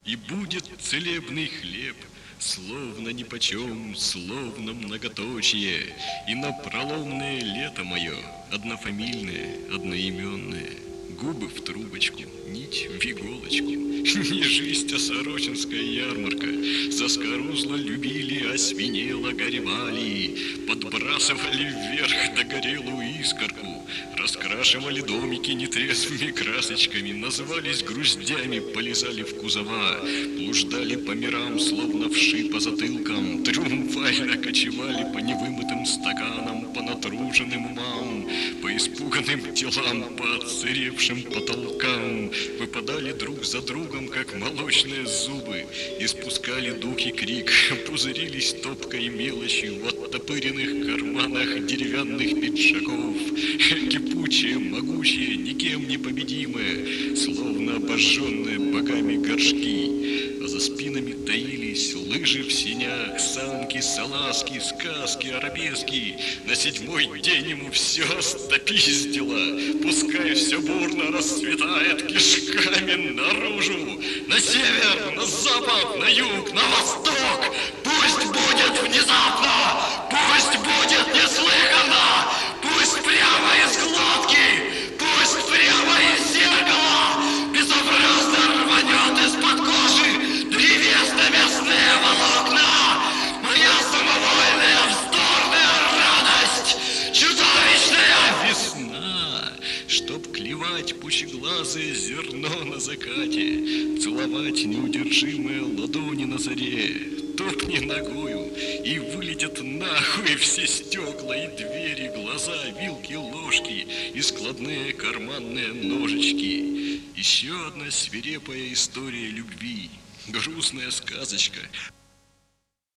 И будет целебный хлеб, словно нипочем, словно многоточие, и на проломное лето мое, однофамильное, одноименное, губы в трубочку, нить в иголочку. Не жизнь, а сорочинская ярмарка. Заскорузло любили, освинело горевали, подбрасывали вверх догорелую искорку, раскрашивали домики нетрезвыми красочками, назывались груздями, полезали в кузова, блуждали по мирам, словно вши по затылкам, триумфально кочевали по невымытым стаканам, по натруженным умам, по испуганным телам, по отсыревшим потолкам, выпадали друг за другом, как молочные зубы, испускали дух и крик, пузырились топкой мелочью в оттопыренных карманах деревянных пиджаков, кипучие, могучие, никем не победимые, словно обожженные богами горшки, а за спинами таились лыжи в синях, санки, салазки, сказки, арабески. На седьмой день ему все стопиздило, пускай все бурно расцветает кишками наружу, на север, на запад, на юг, на восток. Пусть будет внезапно, пусть будет неслыханно, пусть прямо из глотки, пусть прямо из зеркала безобразно рванет из-под кожи древесно-мясные волокна. Моя самовольная вздорная радость, чудовищная весна, чтоб клевать пучеглазое зерно на закате, целовать неудержимые ладони на заре. Топни ногою, и вылетят нахуй все стекла и двери, глаза, вилки, ложки и складные карманные ножички. Еще одна свирепая история любви, грустная сказочка.